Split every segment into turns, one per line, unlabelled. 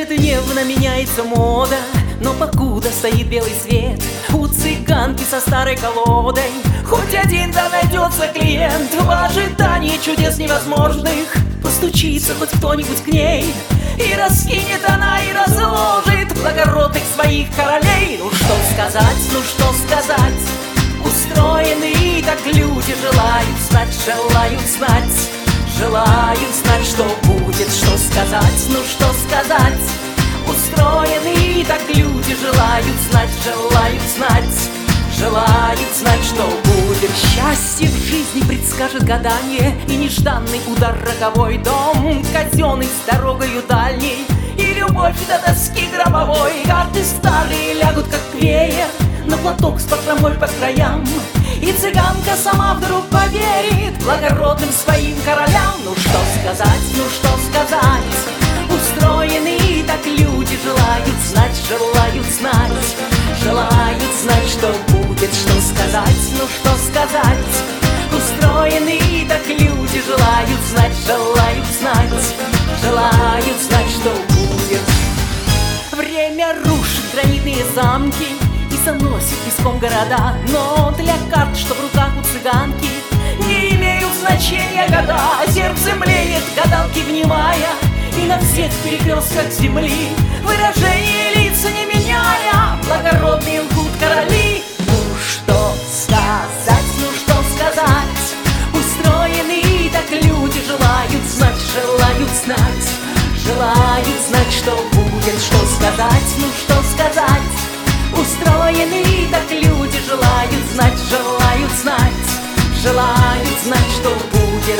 Ежедневно меняется мода, но покуда стоит белый свет, у цыганки со старой колодой хоть один да найдется клиент. В ожидании чудес невозможных постучится хоть кто-нибудь к ней, и раскинет она, и разложит благородных своих королей. Ну что сказать, ну что сказать, устроены так люди, желают знать, желают знать, желают знать, что будет. Что сказать, ну что сказать, устроены так люди, желают знать, желают знать, желают знать, что будет. Счастье в жизни предскажет гадание, и нежданный удар роковой, дом казенный с дорогою дальней, и любовь до доски гробовой. Карты старые лягут как веер на платок с бахромой по краям, и цыганка сама вдруг поверит благородным своим королям. Ну что сказать, ну что сказать, устроены так люди, желают знать, желают знать, желают знать, что будет. Что сказать, ну что сказать, устроены так люди, желают знать, желают знать, желают знать, что будет. Время рушит гранитные замки и заносит песком города, но для карт, что в руках у цыганки, не имеют значения года. Сердце млеет, гадалки внимая, и на всех перекрестках земли выражение лица не меняя, благородные лгут короли. Ну что сказать, ну что сказать, устроены так люди, желают знать, желают знать, желают знать, что будет. Что сказать, ну что сказать, устроены так люди, желают знать, желают знать, желают знать, что будет.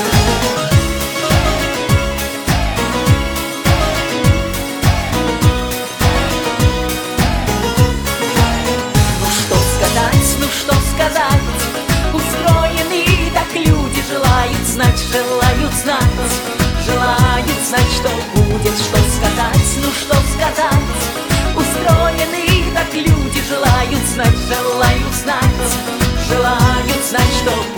Ну что сказать, устроены так люди, желают знать, желают знать, желают знать, что будет. Что сказать, ну что сказать, устроены так люди, желают знать, желают знать, желают знать, что